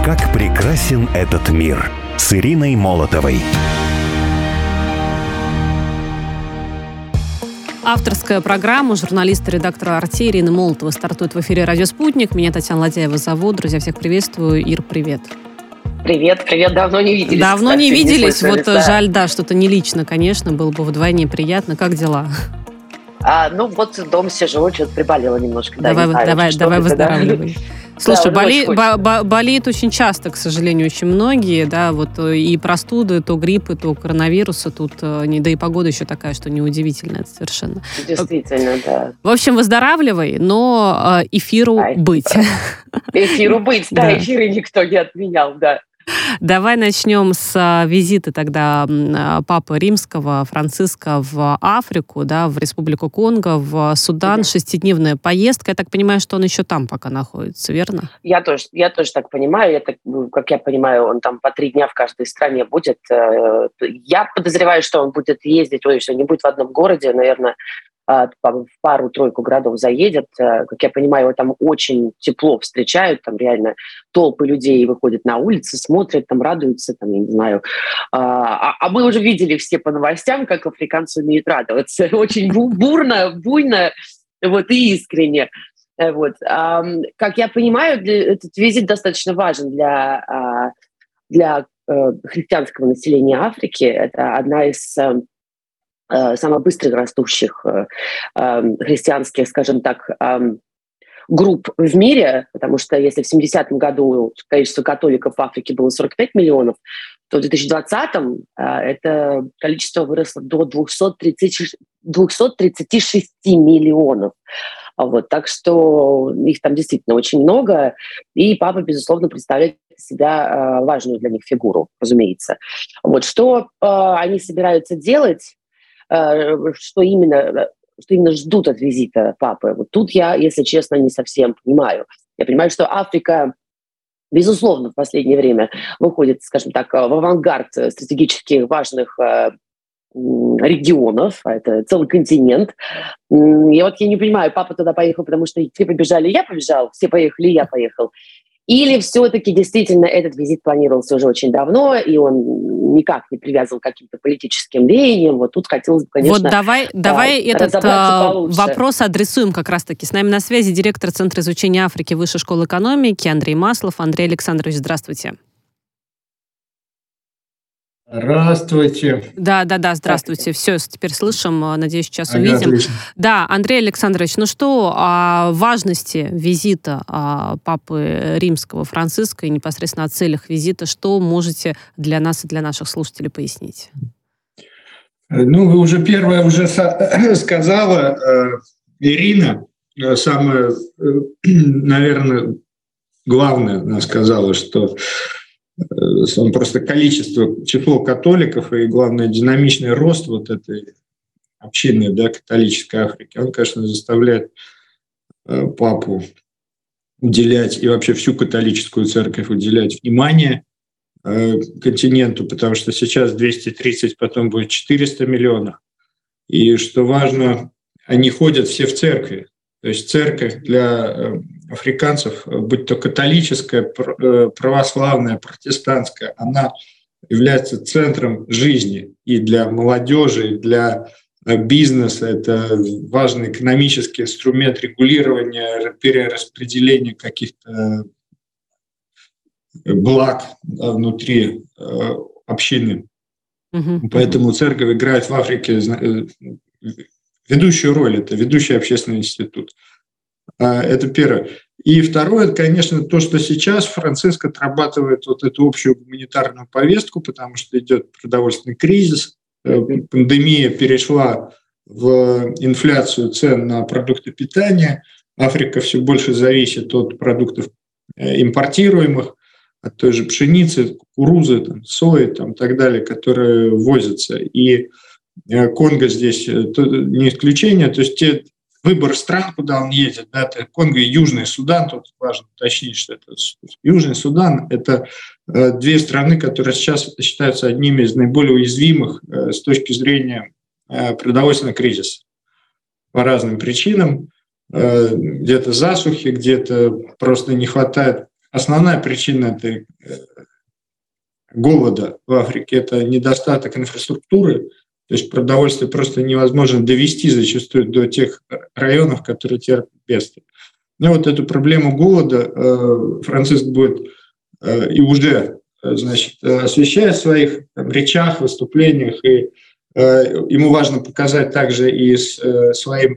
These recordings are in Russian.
Как прекрасен этот мир с Ириной Молотовой. Авторская программа журналиста и редактора «Арти» Ирины Молотовой стартует в эфире «Радио Спутник». Меня Татьяна Ладяева зовут. Друзья, всех приветствую. Ир, привет. Привет, давно не виделись. Давно не виделись, вот да. Жаль, да, что-то не лично, конечно, было бы вдвойне приятно. Как дела? Вот дома сижу, что-то приболела немножко. Давай выздоравливай. Слушай, болеют очень часто, к сожалению, очень многие, да, вот и простуды, то гриппы, то коронавирусы, тут, да и погода еще такая, что неудивительно, это совершенно. Действительно, да. В общем, выздоравливай, но эфиру быть. Эфиру быть, да, эфиры никто не отменял, да. Давай начнем с визита тогда Папы Римского Франциска в Африку, да, в Республику Конго, в Судан. 6-дневная поездка. Я так понимаю, что он еще там пока находится, верно? Я тоже так понимаю. Как я понимаю, он там по 3 дня в каждой стране будет. Я подозреваю, что он будет ездить, что не будет в одном городе, наверное, в пару-тройку городов заедет. Как я понимаю, его там очень тепло встречают, там реально толпы людей выходят на улицы, смотрят, там радуются, там, я не знаю. Мы уже видели все по новостям, как африканцы умеют радоваться. Очень бурно, буйно, и искренне. Как я понимаю, этот визит достаточно важен для христианского населения Африки. Это одна из самых быстро растущих христианских, скажем так, групп в мире, потому что если в 70-м году количество католиков в Африке было 45 миллионов, то в 2020-м это количество выросло до 236 миллионов. Так что их там действительно очень много, и папа, безусловно, представляет из себя важную для них фигуру, разумеется. Что они собираются делать, что именно ждут от визита папы. Тут я, если честно, не совсем понимаю. Я понимаю, что Африка, безусловно, в последнее время выходит, скажем так, в авангард стратегически важных регионов, а это целый континент. Я не понимаю, папа туда поехал, потому что все побежали, я побежал, все поехали, я поехал. Или все-таки действительно этот визит планировался уже очень давно, и он никак не привязан к каким-то политическим веяниям. Тут хотелось бы, конечно, давай этот вопрос адресуем как раз-таки. С нами на связи директор Центра изучения Африки Высшей школы экономики Андрей Маслов. Андрей Александрович, здравствуйте. Здравствуйте. Да, здравствуйте. Все, теперь слышим, надеюсь, сейчас увидим. Отлично. Да, Андрей Александрович, что о важности визита Папы Римского Франциска и непосредственно о целях визита, что можете для нас и для наших слушателей пояснить? Вы уже первое сказала, Ирина, самое, наверное, главное, она сказала, что просто число католиков и, главное, динамичный рост этой общины, католической Африки, он, конечно, заставляет папу уделять, и вообще всю католическую церковь уделять внимание континенту, потому что сейчас 230, потом будет 400 миллионов. И, что важно, они ходят все в церкви. То есть церковь для африканцев, будь то католическая, православная, протестантская, она является центром жизни и для молодежи, и для бизнеса. Это важный экономический инструмент регулирования, перераспределения каких-то благ внутри общины. Поэтому церковь играет в Африке ведущую роль, это ведущий общественный институт. Это первое. И второе, это, конечно, то, что сейчас Франциск отрабатывает эту общую гуманитарную повестку, потому что идет продовольственный кризис, пандемия перешла в инфляцию цен на продукты питания, Африка все больше зависит от продуктов импортируемых, от той же пшеницы, кукурузы, сои и так далее, которые возятся. И Конго здесь не исключение, то есть выбор стран, куда он едет, это Конго и Южный Судан, тут важно уточнить, что это Южный Судан, это 2 страны, которые сейчас считаются одними из наиболее уязвимых с точки зрения продовольственного кризиса по разным причинам, где-то засухи, где-то просто не хватает основная причина этой голода в Африке – это недостаток инфраструктуры, то есть продовольствие просто невозможно довести зачастую до тех районов, которые терпят бедствие. Но вот эту проблему голода Франциск будет и уже, значит, освещает в своих речах, выступлениях, и ему важно показать также и своим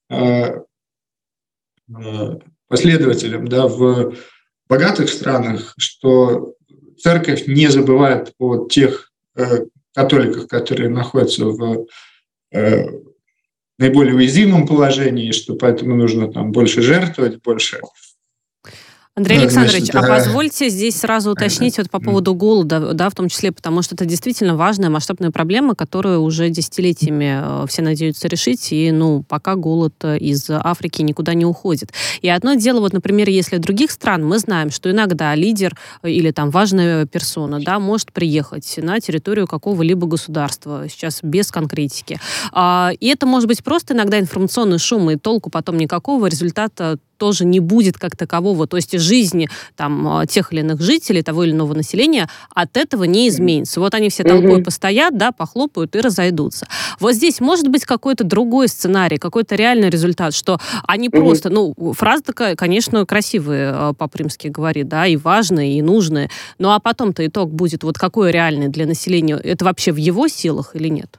последователям, да, в богатых странах, что церковь не забывает о тех католиках, которые находятся в наиболее уязвимом положении, что поэтому нужно там больше жертвовать, больше. Андрей Александрович, а позвольте здесь сразу уточнить вот по поводу голода, да, в том числе, потому что это действительно важная масштабная проблема, которую уже десятилетиями все надеются решить, и, пока голод из Африки никуда не уходит. И одно дело, вот, например, если других стран, мы знаем, что иногда лидер или там важная персона, да, может приехать на территорию какого-либо государства, сейчас без конкретики. И это может быть просто иногда информационный шум, и толку потом никакого, результата тоже не будет как такового. То есть жизни там тех или иных жителей, того или иного населения от этого не изменится. Вот они все толпой постоят, да, похлопают и разойдутся. Вот здесь может быть какой-то другой сценарий, какой-то реальный результат, что они просто, фраза такая, конечно, красивая, Папа Римский говорит, да, и важная, и нужная, а потом-то итог будет вот какой реальный для населения, это вообще в его силах или нет?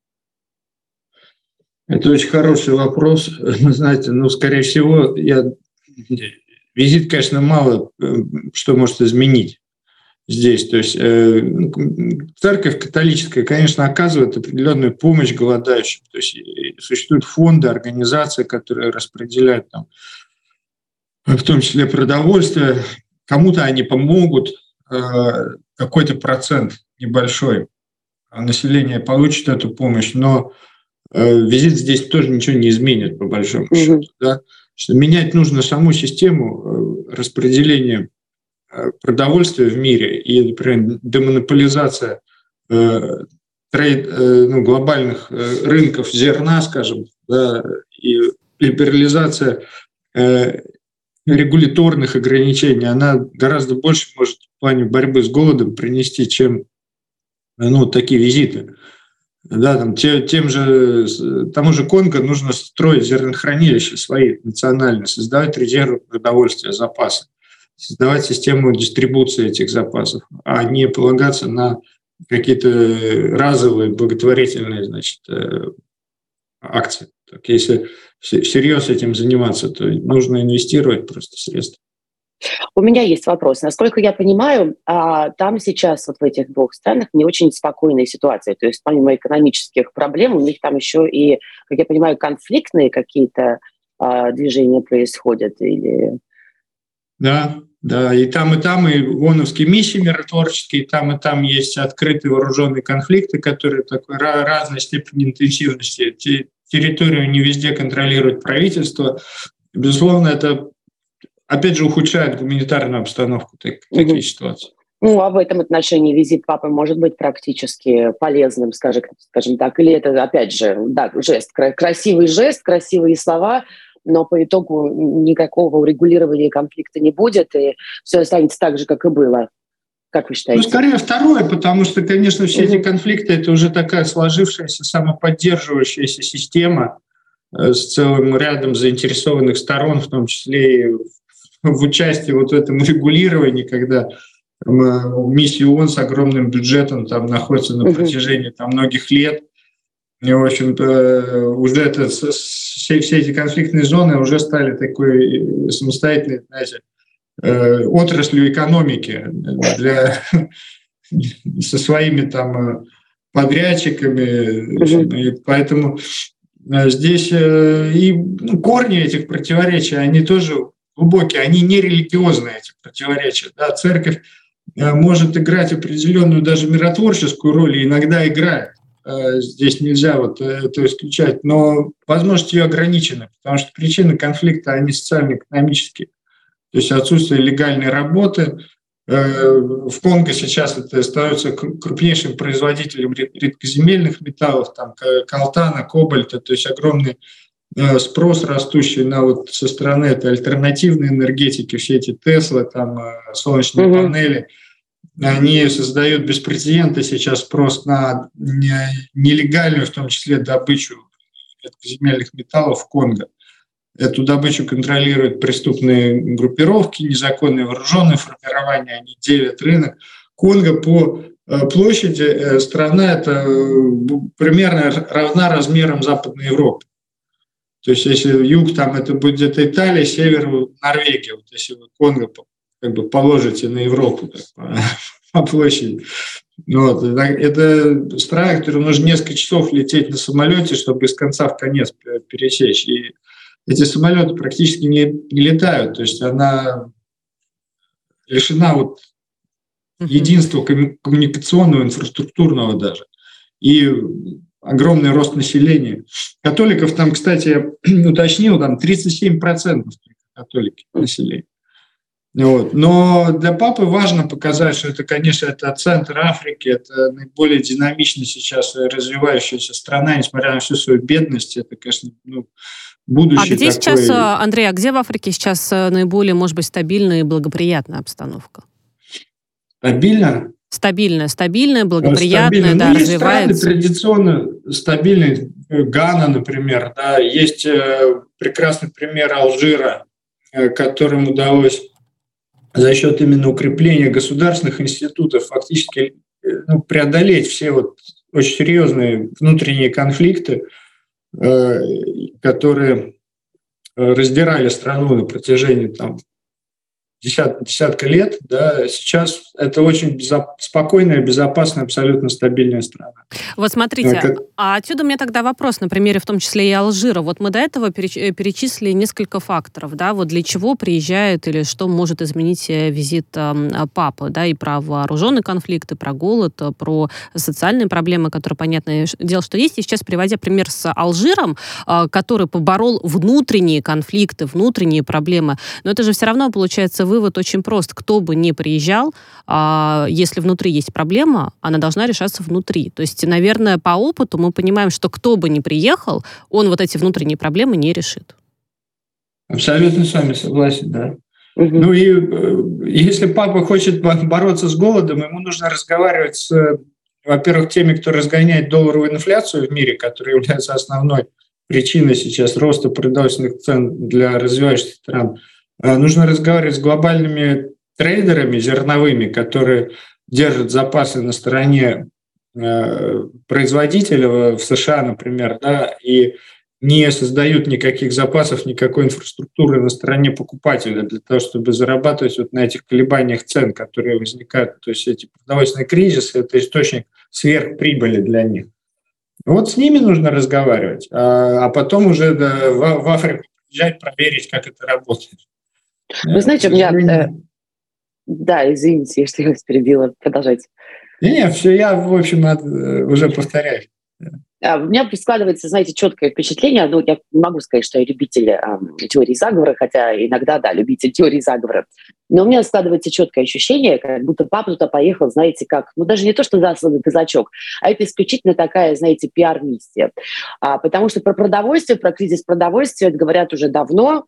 Это очень хороший вопрос. Знаете, скорее всего, визит, конечно, мало что может изменить здесь. То есть церковь католическая, конечно, оказывает определенную помощь голодающим. То есть существуют фонды, организации, которые распределяют там, в том числе продовольствие. Кому-то они помогут, какой-то процент небольшой населения получит эту помощь, но визит здесь тоже ничего не изменит, по большому счету. Да? Что менять нужно саму систему распределения продовольствия в мире и, например, демонополизация глобальных рынков зерна, скажем, да, и либерализация регуляторных ограничений, она гораздо больше может в плане борьбы с голодом принести, чем такие визиты. Да, тому же Конго нужно строить зернохранилища свои национальные, создавать резервы продовольствия, запасы, создавать систему дистрибуции этих запасов, а не полагаться на какие-то разовые благотворительные, значит, акции. Так, если всерьез этим заниматься, то нужно инвестировать просто средства. У меня есть вопрос. Насколько я понимаю, там сейчас вот в этих двух странах не очень спокойная ситуация. То есть помимо экономических проблем у них там еще и, как я понимаю, конфликтные какие-то движения происходят? Или... Да, и там, и ООНовские миссии миротворческие, и там есть открытые вооруженные конфликты, которые такой разной степени интенсивности. Территорию не везде контролирует правительство. Безусловно, это опять же ухудшает гуманитарную обстановку такие ситуации. В этом отношении визит папы может быть практически полезным, скажем так, или это, опять же, да, жест, красивый жест, красивые слова, но по итогу никакого урегулирования конфликта не будет, и все останется так же, как и было. Как вы считаете? Скорее второе, потому что, конечно, все эти конфликты – это уже такая сложившаяся, самоподдерживающаяся система с целым рядом заинтересованных сторон, в том числе и в участии вот в этом регулировании, когда миссия ООН с огромным бюджетом там находится на протяжении многих лет. И, в общем-то, уже все эти конфликтные зоны уже стали такой самостоятельной, знаете, отраслью экономики со своими там подрядчиками. И поэтому здесь и корни этих противоречий, они тоже глубокие, они не религиозные, эти противоречия. Да? Церковь может играть определенную даже миротворческую роль, и иногда играет. Здесь нельзя это исключать, но возможности ее ограничены, потому что причины конфликта, они социально-экономические. То есть отсутствие легальной работы. В Конго сейчас это становится крупнейшим производителем редкоземельных металлов, там колтана, кобальта, то есть огромные спрос растущий на вот со стороны этой альтернативной энергетики, все эти Теслы, там, солнечные панели, они создают беспрецедентный сейчас спрос на нелегальную, в том числе, добычу земельных металлов в Конго. Эту добычу контролируют преступные группировки, незаконные вооруженные формирования, они делят рынок. Конго по площади страна это примерно равна размерам Западной Европы. То есть если юг там это будет где-то Италия, север Норвегия. Вот если вы Конго как бы положите на Европу так, по площади. Вот. Это страна, которой нужно несколько часов лететь на самолете, чтобы из конца в конец пересечь. И эти самолеты практически не летают. То есть она лишена вот единства коммуникационного, инфраструктурного даже. И огромный рост населения. Католиков там, кстати, я уточнил, там 37% католики населения. Вот. Но для папы важно показать, что это, конечно, это центр Африки, это наиболее динамично сейчас развивающаяся страна, несмотря на всю свою бедность. Это, конечно, будущее. А где сейчас, Андрей, где в Африке сейчас наиболее, может быть, стабильная и благоприятная обстановка? Стабильная, благоприятная, да, есть развивается. Есть страны традиционно стабильные, Гана, например, да, есть прекрасный пример Алжира, которым удалось за счет именно укрепления государственных институтов фактически преодолеть все вот очень серьезные внутренние конфликты, которые раздирали страну на протяжении там десятка лет, да, сейчас это очень спокойная, безопасная, абсолютно стабильная страна. Вот смотрите, а отсюда у меня тогда вопрос, на примере в том числе и Алжира. Вот мы до этого перечислили несколько факторов, да, вот для чего приезжают или что может изменить визит папы, да, и про вооруженные конфликты, про голод, про социальные проблемы, которые, понятное дело, что есть. И сейчас, приводя пример с Алжиром, который поборол внутренние конфликты, внутренние проблемы, но это же все равно получается вывод очень прост. Кто бы ни приезжал, если внутри есть проблема, она должна решаться внутри. То есть, наверное, по опыту мы понимаем, что кто бы ни приехал, он вот эти внутренние проблемы не решит. Абсолютно с вами согласен, да. Ну и если папа хочет бороться с голодом, ему нужно разговаривать с, во-первых, теми, кто разгоняет долларовую инфляцию в мире, которая является основной причиной сейчас роста продовольственных цен для развивающихся стран. Нужно разговаривать с глобальными трейдерами зерновыми, которые держат запасы на стороне производителя в США, например, да, и не создают никаких запасов, никакой инфраструктуры на стороне покупателя для того, чтобы зарабатывать вот на этих колебаниях цен, которые возникают. То есть эти продовольственные кризисы – это источник сверхприбыли для них. Вот с ними нужно разговаривать, а потом уже в Африку приезжать, проверить, как это работает. Вы знаете, у меня... Да, извините, что я вас перебила. Продолжайте. Нет, все, я, в общем, уже повторяюсь. У меня складывается, знаете, четкое впечатление. Ну, я не могу сказать, что я любитель теории заговора, хотя иногда, да, любитель теории заговора. Но у меня складывается четкое ощущение, как будто папа туда поехал, знаете, как, ну, даже не то, что засланный казачок, а это исключительно такая, знаете, пиар-миссия. Потому что про продовольствие, про кризис продовольствия говорят уже давно.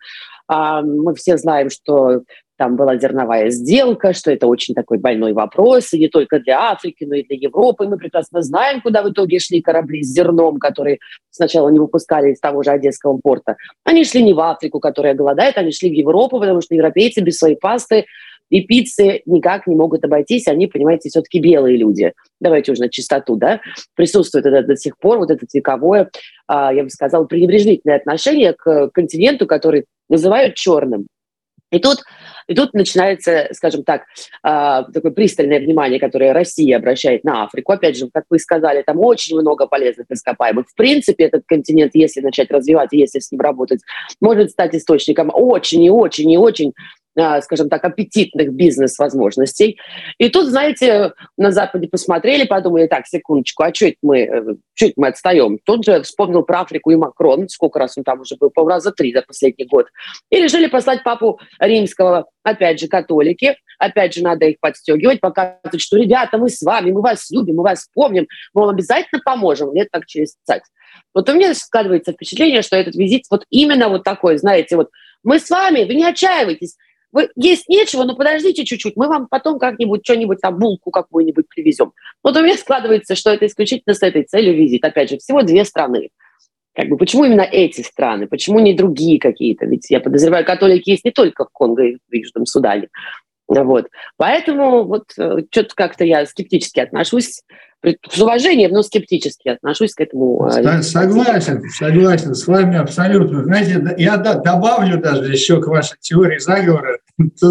Мы все знаем, что там была зерновая сделка, что это очень такой больной вопрос, и не только для Африки, но и для Европы. Мы прекрасно знаем, куда в итоге шли корабли с зерном, которые сначала не выпускали из того же Одесского порта. Они шли не в Африку, которая голодает, они шли в Европу, потому что европейцы без своей пасты и пиццы никак не могут обойтись. Они, понимаете, все-таки белые люди. Давайте уже на чистоту, да? Присутствует это до сих пор, вот это вековое, я бы сказала, пренебрежительное отношение к континенту, который называют черным. И тут начинается, скажем так, такое пристальное внимание, которое Россия обращает на Африку. Опять же, как вы сказали, там очень много полезных ископаемых. В принципе, этот континент, если начать развивать, если с ним работать, может стать источником очень и очень и очень скажем так, аппетитных бизнес-возможностей. И тут, знаете, на Западе посмотрели, подумали, так, секундочку, а что это мы отстаем? Тут же вспомнил про Африку и Макрон, сколько раз он там уже был, раза 3 за последний год. И решили послать папу римского, опять же, католики, опять же, надо их подстегивать, показывать, что, ребята, мы с вами, мы вас любим, мы вас помним, мы вам обязательно поможем, лет так через 30. Вот у меня складывается впечатление, что этот визит вот именно вот такой, знаете, вот мы с вами, вы не отчаивайтесь, вы есть нечего, но подождите чуть-чуть, мы вам потом как-нибудь что-нибудь там, булку какую-нибудь привезем. Вот у меня складывается, что это исключительно с этой целью визит. Опять же, всего 2 страны. Как бы, почему именно эти страны? Почему не другие какие-то? Ведь я подозреваю, католики есть не только в Конго и в Южном Судане. Вот. Поэтому вот что-то как-то я скептически отношусь, с уважением, но скептически отношусь к этому. Согласен с вами абсолютно. Знаете, я добавлю даже еще к вашей теории заговора.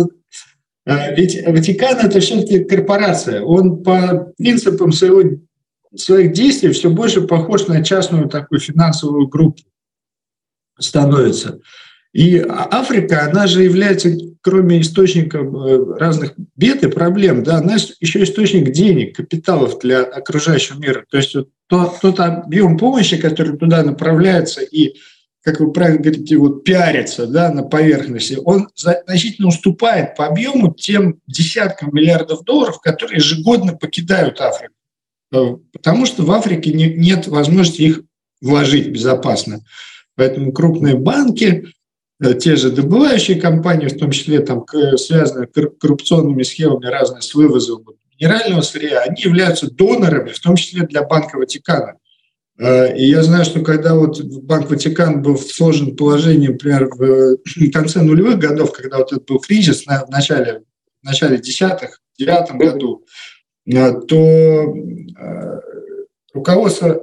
Ведь Ватикан – это все-таки корпорация. Он по принципам своих действий все больше похож на частную такую финансовую группу становится. И Африка, она же является, кроме источников разных бед и проблем, да, она еще источник денег, капиталов для окружающего мира. То есть вот тот объем помощи, который туда направляется и, как вы правильно говорите, вот пиарится, да, на поверхности, он значительно уступает по объему тем десяткам миллиардов долларов, которые ежегодно покидают Африку. Потому что в Африке нет возможности их вложить безопасно. Поэтому крупные банки, те же добывающие компании, в том числе там, связанные с коррупционными схемами разные с вывозом минерального сырья, они являются донорами, в том числе для Банка Ватикана. И я знаю, что когда вот Банк Ватикан был в сложном положении, например, в конце нулевых годов, когда вот этот был кризис в начале десятых, в 2009 году, то руководство...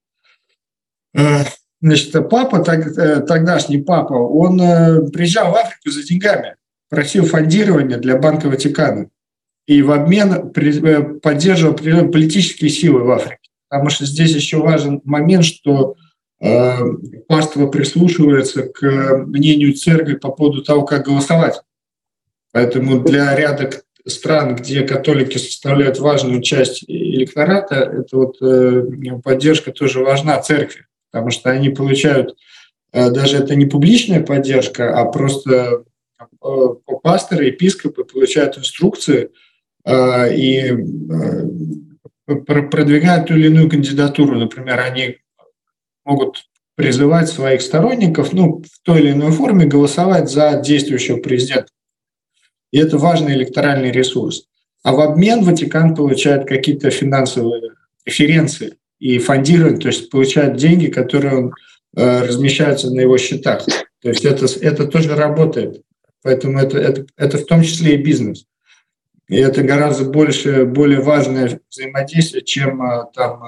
Значит, папа, тогдашний папа, он приезжал в Африку за деньгами, просил фондирования для Банка Ватикана и в обмен поддерживал определенные политические силы в Африке. Потому что здесь еще важен момент, что паства прислушивается к мнению церкви по поводу того, как голосовать. Поэтому для ряда стран, где католики составляют важную часть электората, эта вот поддержка тоже важна церкви. Потому что они получают, даже это не публичная поддержка, а просто пасторы, епископы получают инструкции и продвигают ту или иную кандидатуру. Например, они могут призывать своих сторонников в той или иной форме голосовать за действующего президента. И это важный электоральный ресурс. А в обмен Ватикан получает какие-то финансовые преференции и фондирование, то есть получает деньги, которые размещаются на его счетах. То есть это тоже работает. Поэтому это в том числе и бизнес. И это гораздо более важное взаимодействие, чем там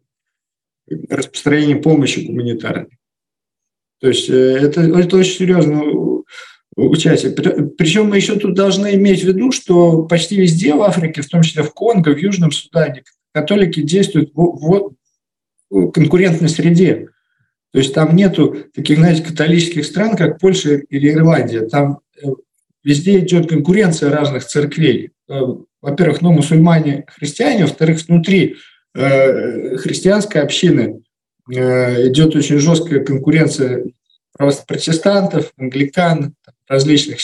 распространение помощи гуманитарной. То есть это очень серьезное участие. Причем мы еще тут должны иметь в виду, что почти везде в Африке, в том числе в Конго, в Южном Судане, католики действуют в конкурентной среде. То есть там нету таких, знаете, католических стран, как Польша или Ирландия. Там везде идет конкуренция разных церквей. Во-первых, мусульмане, христиане, во-вторых, внутри христианской общины идет очень жесткая конкуренция протестантов, англикан, различных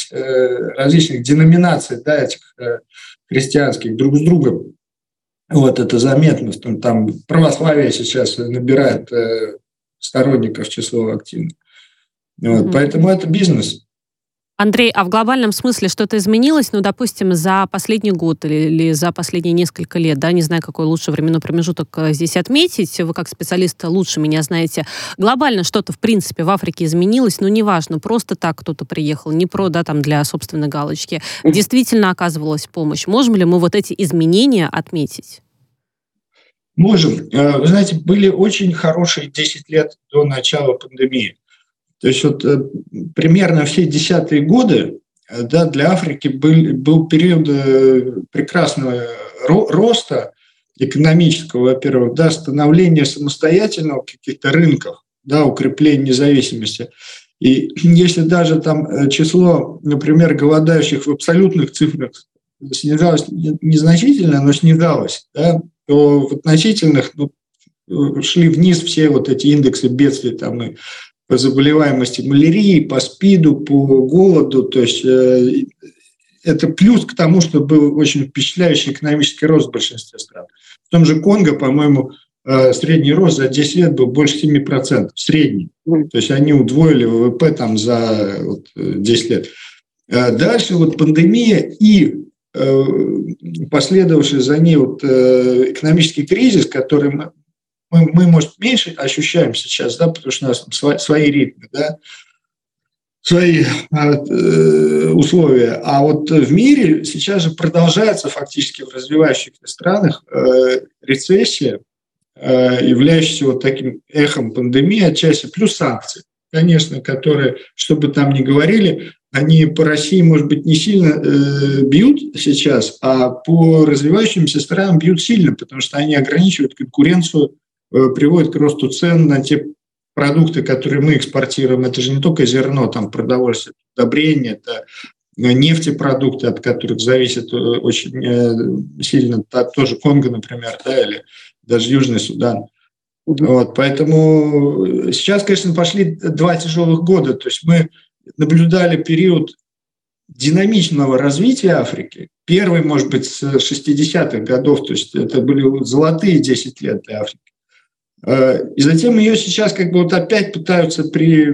деноминаций, да, этих христианских друг с другом. Вот это заметно. Там православие сейчас набирает сторонников число активно. Вот, поэтому это бизнес. Андрей, а в глобальном смысле что-то изменилось, допустим, за последний год или за последние несколько лет, да, не знаю, какой лучше временной промежуток здесь отметить, вы как специалист лучше меня знаете. Глобально что-то, в принципе, в Африке изменилось, неважно, просто так кто-то приехал, не для собственной галочки. Действительно оказывалась помощь. Можем ли мы вот эти изменения отметить? Можем. Вы знаете, были очень хорошие 10 лет до начала пандемии. То есть вот примерно все 10-е годы, да, для Африки был период прекрасного роста экономического, во-первых, да, становления самостоятельного каких-то рынков, да, укрепления независимости. И если даже там число, например, голодающих в абсолютных цифрах снижалось незначительно, но снижалось, да, то в относительных шли вниз все вот эти индексы бедствий там, и по заболеваемости малярией, по СПИДу, по голоду. То есть это плюс к тому, что был очень впечатляющий экономический рост в большинстве стран. В том же Конго, по-моему, средний рост за 10 лет был больше 7%. Средний. То есть они удвоили ВВП там за 10 лет. Дальше пандемия и последовавший за ней экономический кризис, который мы, может, меньше ощущаем сейчас, да, потому что у нас свои ритмы, да, свои условия. А в мире сейчас же продолжается фактически в развивающихся странах рецессия, являющаяся таким эхом пандемии отчасти, плюс санкции, конечно, которые, что бы там ни говорили, они по России, может быть, не сильно бьют сейчас, а по развивающимся странам бьют сильно, потому что они ограничивают конкуренцию, приводят к росту цен на те продукты, которые мы экспортируем. Это же не только зерно, там продовольствие, удобрения, это нефтепродукты, от которых зависит очень сильно тоже Конго, например, да, или даже Южный Судан. Поэтому сейчас, конечно, пошли 2 тяжелых года. То есть мы наблюдали период динамичного развития Африки. Первый, может быть, с 60-х годов, то есть это были золотые 10 лет для Африки. И затем ее сейчас опять пытаются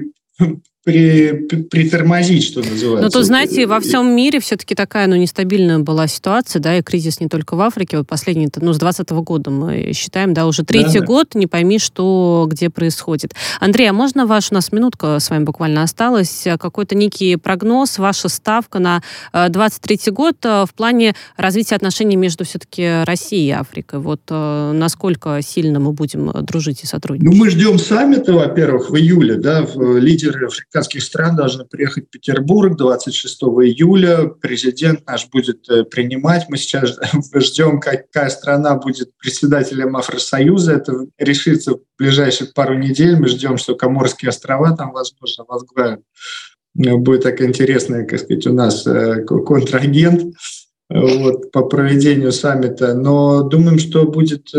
притормозить, что называется. Но тут, знаете, во всем мире все-таки такая, нестабильная была ситуация, да, и кризис не только в Африке, последний, с 2020 года мы считаем, да, уже 3-й год, не пойми, что где происходит. Андрей, а можно у нас минутка с вами буквально осталась, какой-то некий прогноз, ваша ставка на 23-й год в плане развития отношений между все-таки Россией и Африкой? Насколько сильно мы будем дружить и сотрудничать? Мы ждем саммита, во-первых, в июле, да, лидеры африканских стран должны приехать в Петербург 26 июля. Президент наш будет принимать. Мы сейчас ждем, какая страна будет председателем Афросоюза. Это решится в ближайшие пару недель. Мы ждем, что Коморские острова там, возможно, возглавят. Будет так интересно, у нас контрагент по проведению саммита. Но думаем, что будут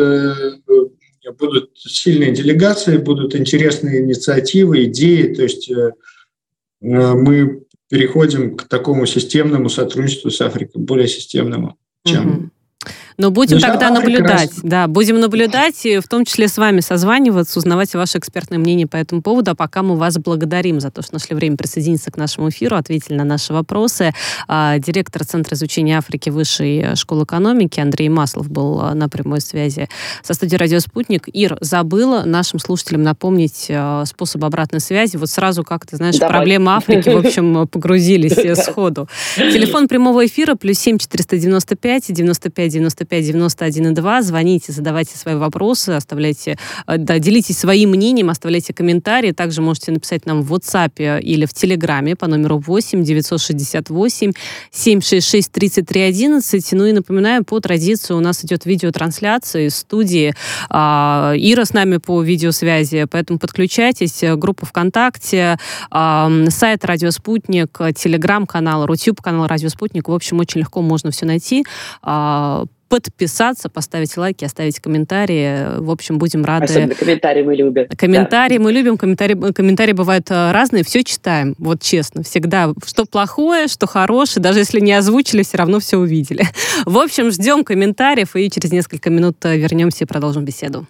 сильные делегации, будут интересные инициативы, идеи. То есть мы переходим к такому системному сотрудничеству с Африкой, более системному, чем... Но будем тогда наблюдать. Да, будем наблюдать, и в том числе с вами созваниваться, узнавать ваше экспертное мнение по этому поводу. А пока мы вас благодарим за то, что нашли время присоединиться к нашему эфиру, ответили на наши вопросы. Директор Центра изучения Африки Высшей школы экономики Андрей Маслов был на прямой связи со студией «Радио Спутник». Ир, забыла нашим слушателям напомнить способ обратной связи. Сразу как-то, проблемы Африки, в общем, погрузились сходу. Телефон прямого эфира +7 495 95 95 91,2. Звоните, задавайте свои вопросы, делитесь своим мнением, оставляйте комментарии. Также можете написать нам в WhatsApp или в Телеграме по номеру 8 968 766 33 11. И напоминаю, по традиции у нас идет видеотрансляция из студии. Ира с нами по видеосвязи, поэтому подключайтесь. Группа ВКонтакте, сайт «Радио Спутник», Телеграм-канал, Рутюб-канал «Радио Спутник». В общем, очень легко можно все найти. Подписаться, поставить лайки, оставить комментарии. В общем, будем рады. Особенно комментарии мы любим. Комментарии мы любим. Комментарии бывают разные. Все читаем. Честно. Всегда. Что плохое, что хорошее. Даже если не озвучили, все равно все увидели. В общем, ждем комментариев и через несколько минут вернемся и продолжим беседу.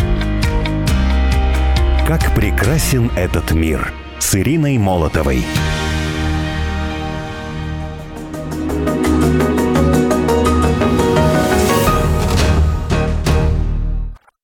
Как прекрасен этот мир с Ириной Молотовой.